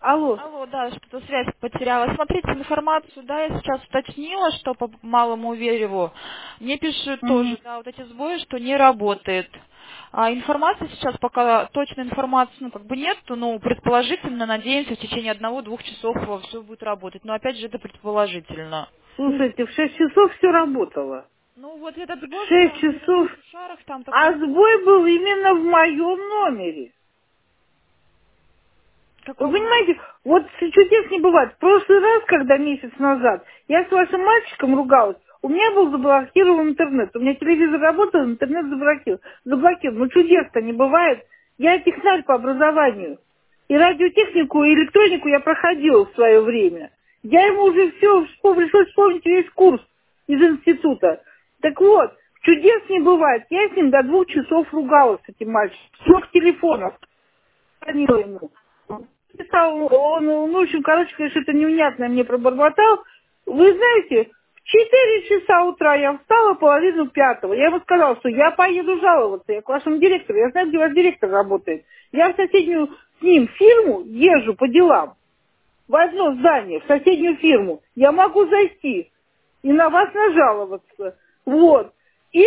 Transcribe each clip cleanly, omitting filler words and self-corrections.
Алло. Алло, да, что-то связь потеряла. Смотрите информацию, да, я сейчас уточнила, что по Малому Вереву. Мне пишут тоже, Мгм. да, вот эти сбои, что не работает. А информации сейчас пока, точной информации, ну, как бы нет, ну, предположительно, надеемся, в течение 1-2 часов все будет работать. Но опять же, это предположительно. Слушайте, в 6 часов все работало. Ну, вот этот В сбой, 6 когда на часов. шарах там такой, А сбой был именно в моем номере. Вы каком... понимаете, вот чудес не бывает. В прошлый раз, когда месяц назад, я с вашим мальчиком ругалась, у меня был заблокирован интернет. У меня телевизор работал, интернет заблокирован. Ну чудес-то не бывает. Я технарь по образованию. И радиотехнику, и электронику я проходила в свое время. Я ему уже все пришлось вспомнить весь курс из института. Так вот, чудес не бывает. Я с ним до 2 часов ругалась, с этим мальчиком. С 3 телефонов звонила ему. Писал он, ну, в общем, короче, конечно, это невнятно мне пробормотал. Вы знаете, в 4 часа утра я встала, половину пятого. Я ему сказала, что я поеду жаловаться, я к вашему директору, я знаю, где ваш директор работает. Я в соседнюю с ним фирму езжу по делам, в одно здание, в соседнюю фирму. Я могу зайти и на вас нажаловаться. Вот. И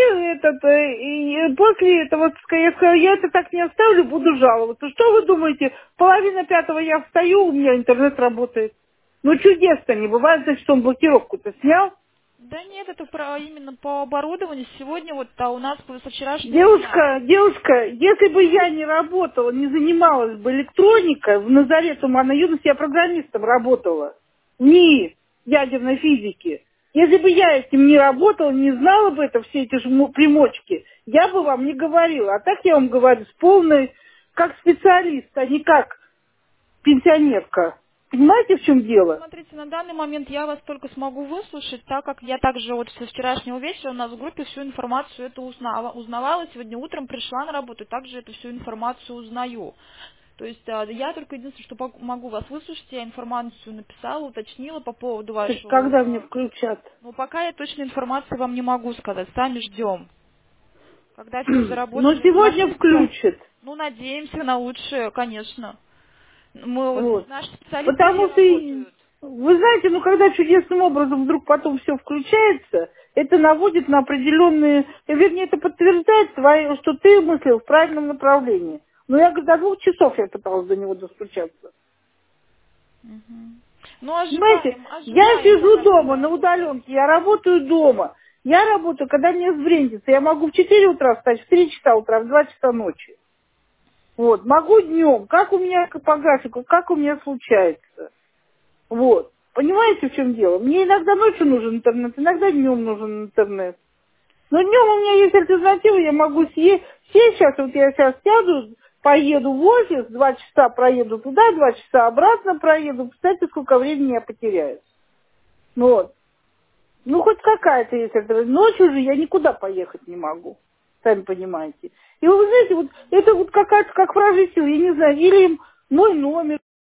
после этого я сказала, я это так не оставлю, буду жаловаться. Что вы думаете, половина пятого я встаю, у меня интернет работает. Ну чудес-то не бывает, значит, он блокировку-то снял. Да нет, это именно по оборудованию. Сегодня вот у нас со вчерашнего дня. Девушка, если бы я не работала, не занималась бы электроникой, в Назарет Туманной юности я программистом работала. В НИИ ядерной физики. Если бы я этим не работала, не знала бы это, все эти примочки, я бы вам не говорила. А так я вам говорю с полной, как специалист, а не как пенсионерка. Понимаете, в чем Ну, дело? смотрите, на данный момент я вас только смогу выслушать, так как я также вот со вчерашнего вечера у нас в группе всю информацию эту узнавала. Сегодня утром пришла на работу, и также эту всю информацию узнаю. То есть я только единственное, что могу вас выслушать, я информацию написала, уточнила по поводу Так вашего... когда мне включат? Но пока я точной информации вам не могу сказать, сами ждем. Когда все Но заработает на сегодня 100%, включат. ну, надеемся на лучшее, конечно. Мы вот, Вот. наши специалисты все Потому что, работают. вы знаете, ну когда чудесным образом вдруг потом все включается, это наводит на определенные, вернее, это подтверждает твои, что ты мыслил в правильном направлении. Но я говорю, до 2 часов я пыталась до него достучаться. Мгм. Ну, Понимаете, ожидаем, я ожидаем, сижу пока все дома на заработает. удаленке, я работаю дома. Я работаю, когда мне сбрендится. Я могу в 4 утра встать, в 3 часа утра, в 2 часа ночи. Вот, могу днем, как у меня по графику, как у меня случается. Вот. Понимаете, в чем дело? Мне иногда ночью нужен интернет, иногда днем нужен интернет. Но днем у меня есть альтернатива, я могу сесть сейчас, вот я сейчас сяду, поеду в офис, 2 часа проеду туда, 2 часа обратно проеду. Представьте, сколько времени я потеряю. Ну вот. Ну, хоть какая-то есть альтернатива. Ночью же я никуда поехать не могу. Сами понимаете. И вы знаете, вот это вот какая-то, как вражья сила, я не знаю, или им мой номер